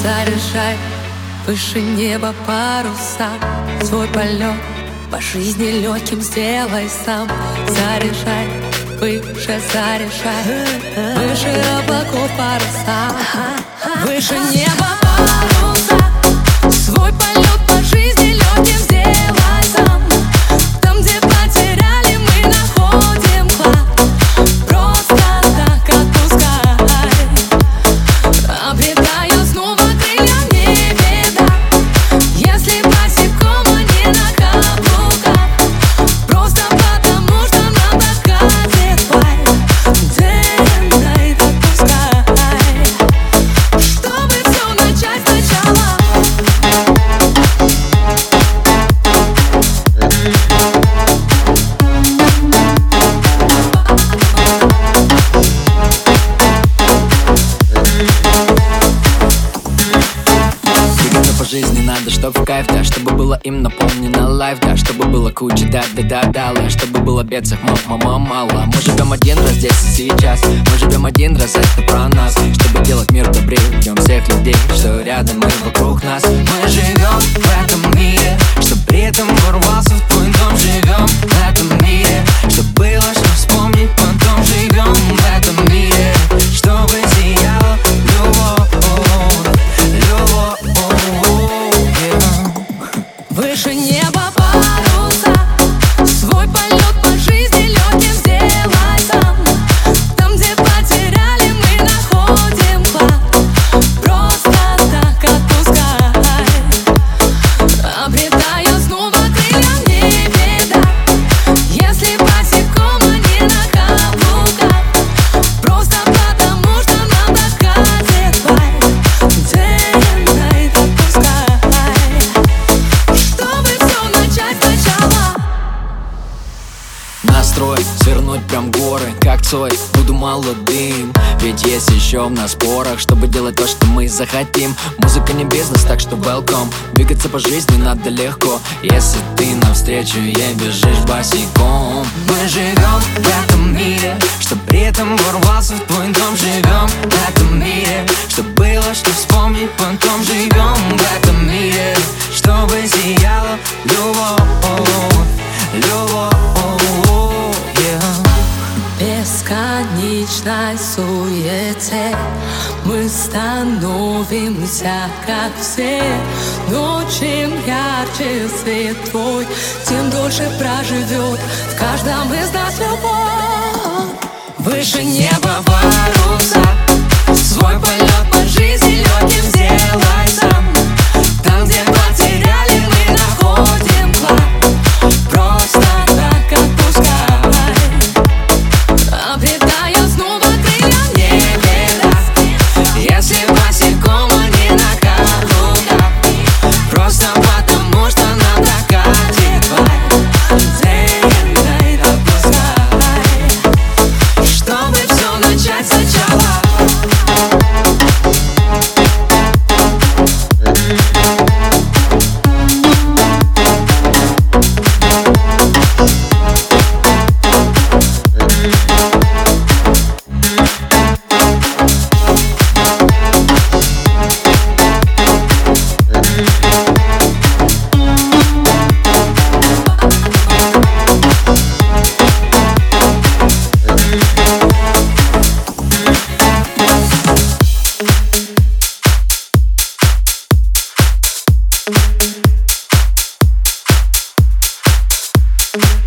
Заряжай выше неба паруса, свой полет по жизни легким сделай сам. Заряжай выше, заряжай выше облаков паруса, выше неба паруса, свой полет по жизни легким сделай сам. Там, где потеряли, мы находим клад. Просто так отпускай, обретая снова крылья, не беда. Если босиком, а не на каблуках, просто потому что нам так катит. Day and night отпускай, чтобы все начать сначала. По жизни надо, чтоб в кайф, да, чтобы было им наполнено лайф, да, чтобы было куча да, чтобы было бедцев мало. Мы живем один раз здесь и сейчас, мы живем один раз, это про нас. Чтобы делать мир добрее, ждем всех людей, что рядом и вокруг нас. Мы живем в этом мире, чтоб при этом ворвался в твой дом. Живем в этом мире, чтоб было что вспомнить потом. Живем в этом мире, чтобы сияла любовь. Выше неба паруса, свой полет по жизни легким сделай сам. Там, где потеряли, мы находим клад. Просто так отпускай, обретая снова крылья, не беда. Если босиком, а не на каблуках, просто потому что нам так катит. Day and night отпускай, чтобы все начать сначала. Настрой свернуть прям горы, как Цой, буду молодым. Ведь есть еще в нас порох, чтобы делать то, что мы захотим. Музыка не бизнес, так что welcome. Двигаться по жизни надо легко, если ты навстречу ей бежишь босиком. Мы живем в этом мире, чтоб при этом ворвался в твой дом. Живем в этом мире, чтоб было что вспомнить потом. Живем в этом мире, чтобы сияла любовь. Бесконечной суете мы становимся как все. Но чем ярче свет твой, тем дольше проживет в каждом из нас любовь. Выше неба паруса, свой полет по жизни легким сделай сам. Там, где потеряли, мы находим клад. Просто так отпускай, обретая снова крылья, не беда. Если босиком, а не на каблуках, просто потому что нам так катит. Day and night отпускай, чтобы все начать сначала. Thank